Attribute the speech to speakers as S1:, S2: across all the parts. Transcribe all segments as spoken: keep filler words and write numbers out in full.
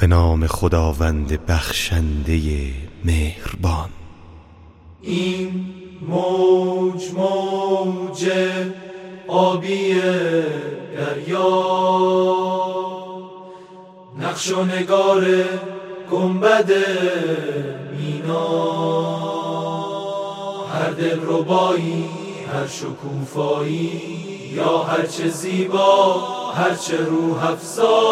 S1: به نام خداوند بخشنده مهربان.
S2: این موج موج آبی دریا، نقش و نگار گنبد مینا، هر دلربایی، هر شکوفایی، یا هر چه زیبا، هر چه روح افزا،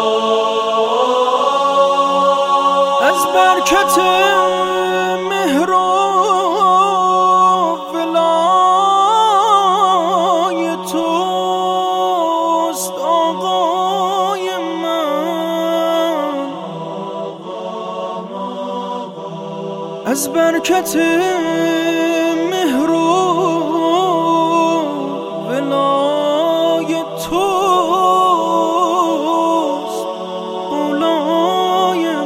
S3: از برکت مهر و ولای توست آقای من، از برکت مهر و ولای توست مولای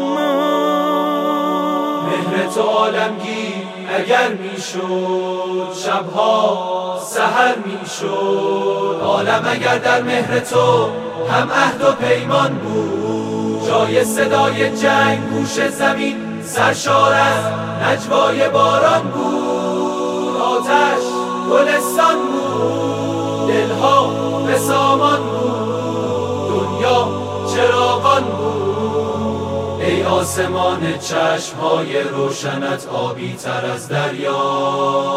S3: من.
S2: مهر تو عالمگیر اگر میشد، شبها سحر میشد. عالم اگر در مهر تو هم عهد و پیمان بود، جای صدای جنگ گوش زمین سرشار از نجوای باران بود. آتش گلستان بود، دلها به سامان بود، دنیا چراغان بود. ای آسمان چشمهای روشنت آبی تر از دریا،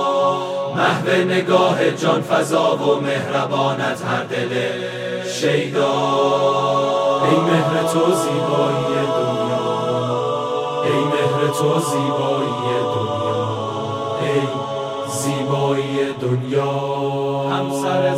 S2: محو نگاه جان فضا و مهربانت هر دل شیدا. ای مهر تو زیبایی دنیا، ای مهر تو زیبایی دنیا، ای زیبایی دنیا. همسر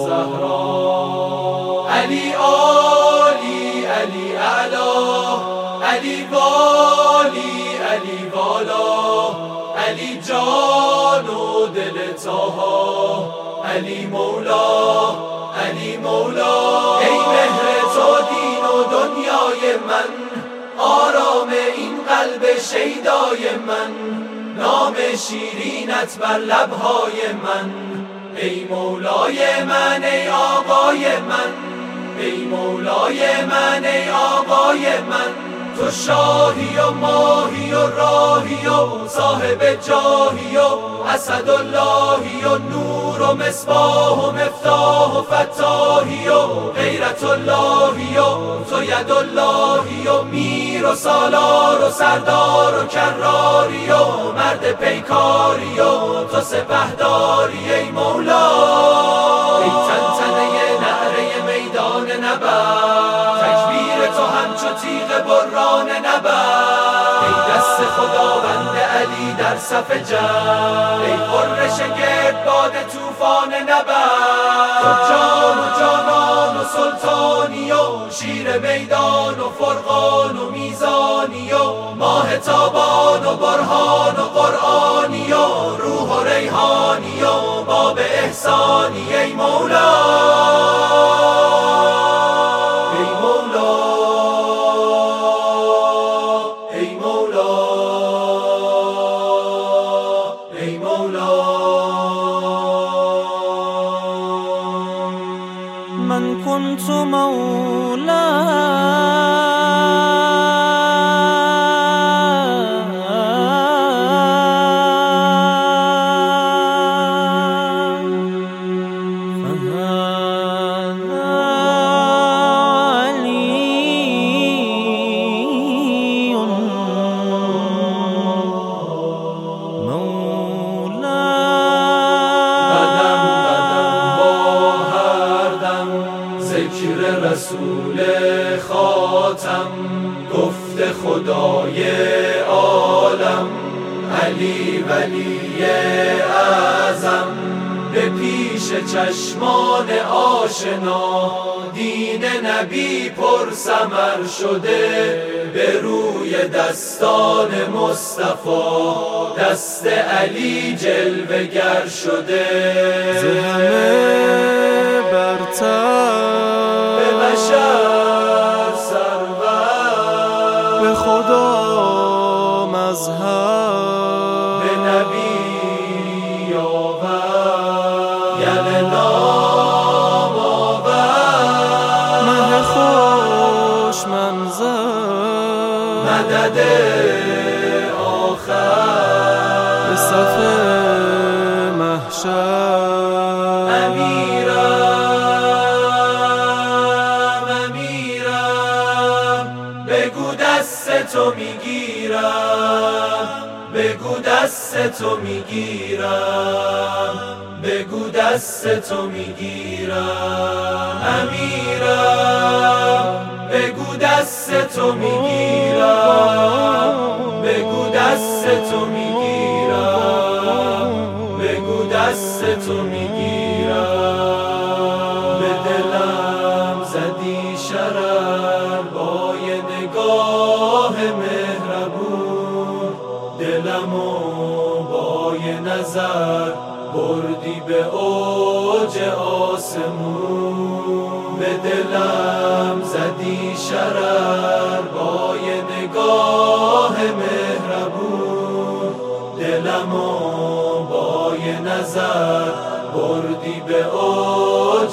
S2: زهرا، علی عالی، علی اعلا، علی والی، علی والا، علی جان و دل طاها، علی مولا، علی مولا. ای مهر تو دین و دنیای من، آرام این قلب شیدای من، نام شیرینت بر لبهای من. ای مولای من، ای آقای من، ای مولای من، ای آقای من. تو شاهی و ماهی و راهی و صاحب جاهی و اسداللهی و نور و مصباح و مفتاح و فتاحی و غیرت اللهی و تو یداللهی و میر و سالار و سردار و کراری و مرد پیکاری و تو سپهداری. ای مولا، ای تنتنه نعره میدان نبرد، تکبیر تو همچو تیغ بران نبرد. ای دست خداوند علی در صف جنگ، ای قرش گردباد طوفان نبرد. تو جان و جانان و سلطانی و شیر میدان و فرقان و میزانی و ماه تابان و برهان و قرآنی و روح و ریحانی و باب احسانی. ای مولا، ای مولا، ای مولا، ای مولا.
S3: من كنت مولا
S2: ذکر رسول خاتم، گفت خدای عالم، علی ولی اعظم. به پیش چشمان آشنا دین نبی پر ثمر شده، به روی دستان مصطفی دست علی جلوه گر شده.
S3: ز همه برتر،
S2: به بشر سرور،
S3: به خدا مظهر،
S2: به نبی آور، یعنی نام آور.
S3: مه خوش منظر،
S2: مدد آخر
S3: به صف محشر
S2: امیرم امیرم بگو دست تو میگیرم بگو دست تو میگیرم بگو دست تو میگیرم امیرم بگو دست تو میگیرم بگو دست تو میگیرم بگو دست تو میگیرم به دلم زدی شرر با یه نگاه مهربون دلمو با یه نظر بردی به اوج آسمون به دلم زدی شرر با یه نگاه مهربون دلمو با یه نظر بردی به اوج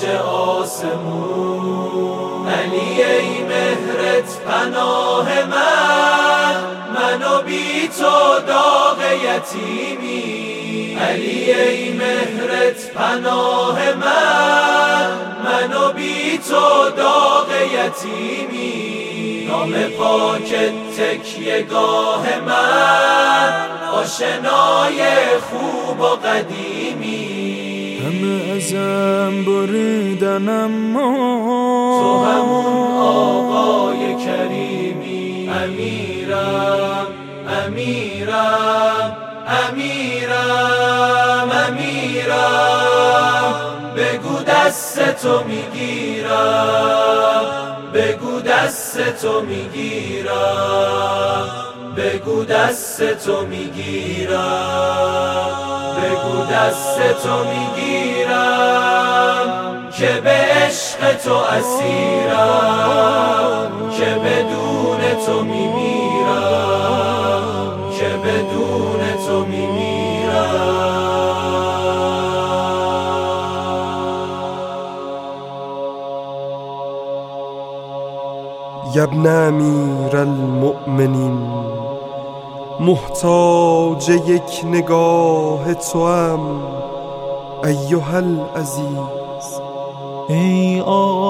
S2: آسمون علی ای مهرت پناه من منو بی تو داغ یتیمی علی ای مهرت پناه من منو بی تو داغ یتیمی نام پاکت تکیه گاه من آشنای خوب و قدیمی
S3: همه ازم بریدن اما
S2: تو همون آقای کریمی امیرم امیرم امیرم امیرم بگو دست تو میگیرم بگو دست تو میگیرم بگو دست تو میگیرم بگو دست تو میگیرم که به عشق تو اسیرم که بدون تو میمیرم که بدون تو میمیرم
S4: یا ابن امیر المؤمنین محتاج یک نگاه توام ایها العزیز
S3: ای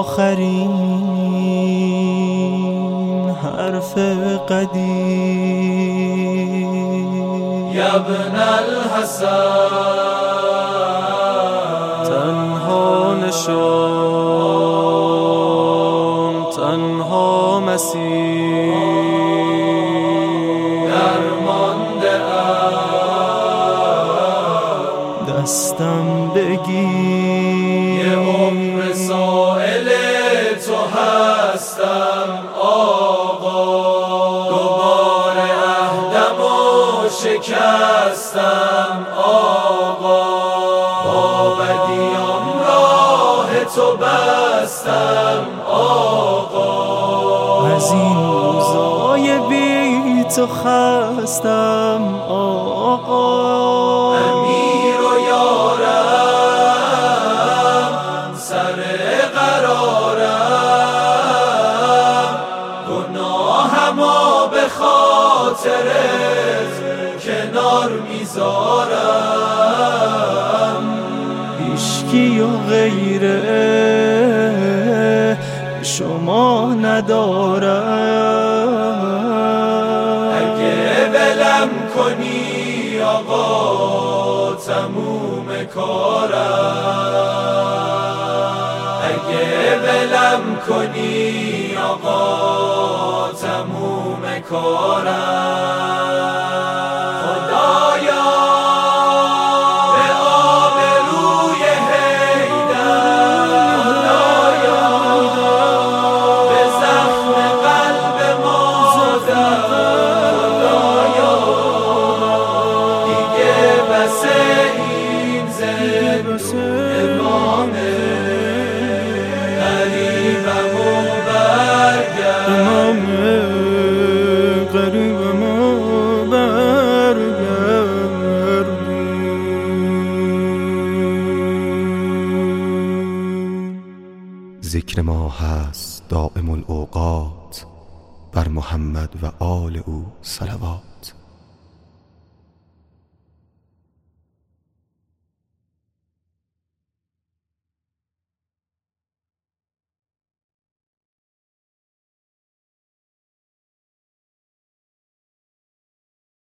S3: آخرین حرف قدیم
S2: یا ابن الحسن
S3: تنها نشان تنها مسیر
S2: درمانده ام
S3: دستم بگیر
S2: یه عمر سائل تو هستم آقا دوباره عهدم و شکستم آقا با بدیام راه تو بستم آقا
S3: از این روزای بی تو خستم آقا
S2: امیر و یارم سر قرارم گناهمو به خاطرت کنار میذارم
S3: هیچکی و غیره شما ندارم
S2: اگه ولم کنی آقا تموم کارم اگه ولم کنی آقا تموم کارم خدایا به آبروی حیدر خدایا به زخم قلب مادر خدایا دیگه بس این زندون امامه قریبم و برگرد
S3: امام قریبم و برگرد
S1: ذکر ما هست دائم الاوقات بر محمد و آل او صلوات.